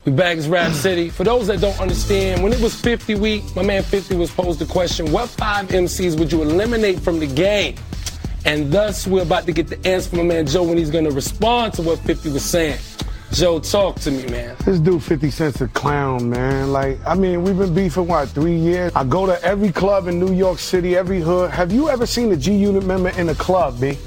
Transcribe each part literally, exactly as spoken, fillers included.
We back as Rap City. For those that don't understand, when it was fifty week, my man fifty was posed the question, what five M Cs would you eliminate from the game? And thus, we're about to get the answer from my man Joe when he's going to respond to what fifty was saying. Joe, talk to me, man. This dude fifty Cent's a clown, man. Like, I mean, we've been beefing, what, three years? I go to every club in New York City, every hood. Have you ever seen a G-Unit member in a club, B?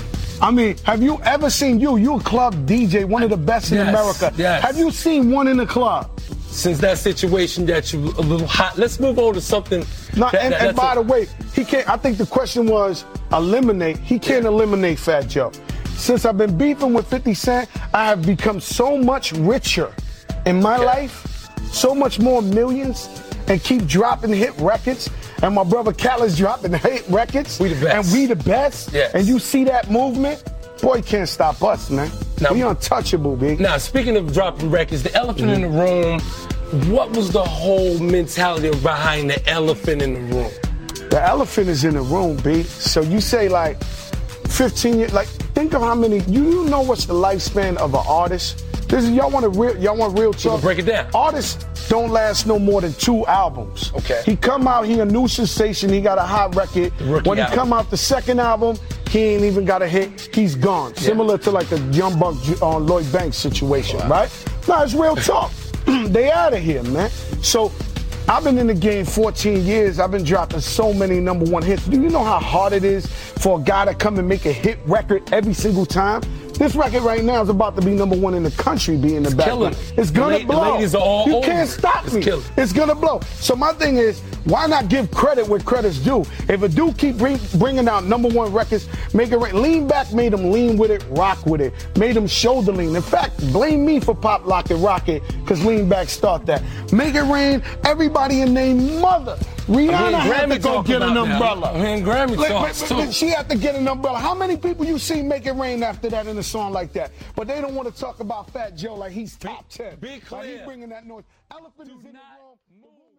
I mean, have you ever seen you? You a club D J, one of the best in yes, America. Yes. Have you seen one in the club? Since that situation that you a little hot, let's move on to something. No, that, and, that, and by a, the way, he can't. I think the question was eliminate. He can't yeah. eliminate Fat Joe. Since I've been beefing with fifty Cent, I have become so much richer in my okay. life, so much more millions, and keep dropping hit records. And my brother Khaled's dropping hit records. We the best. And we the best. Yes. And you see that movement, boy, you can't stop us, man. Now, we untouchable, big. Now, speaking of dropping records, the elephant mm-hmm. in the room, what was the whole mentality behind the elephant in the room? The elephant is in the room, B. So you say like fifteen years, like think of how many, you, you know what's the lifespan of an artist? This is, y'all want a real, y'all want real talk? Break it down. Artists don't last no more than two albums. Okay. He come out, he a new sensation, he got a hot record. Rookie when he album. come out the second album, he ain't even got a hit, he's gone. Yeah. Similar to like a Young Buck on uh, Lloyd Banks situation, wow. right? No, it's real talk. They out of here, man. So I've been in the game fourteen years. I've been dropping so many number one hits. Do you know how hard it is for a guy to come and make a hit record every single time? This record right now is about to be number one in the country, be in the background. It's gonna the blow. The ladies are all you over. can't stop it's me. Killing. It's gonna blow. So my thing is, why not give credit where credit's due? If a dude keep bring, bringing out number one records, make it right. Lean Back made him lean with it, rock with it. Made him shoulder lean. In fact, blame me for Pop Lock It Rock It, because Lean Back start that. Make It Rain, everybody in their mother. Rihanna had to go get an umbrella. I mean, Grammy like, talks but, too. but she had to get an umbrella. How many people you see Make It Rain after that in a song like that? But they don't want to talk about Fat Joe like he's top ten. Be clear. Like he's bringing that noise. Elephant is in the room.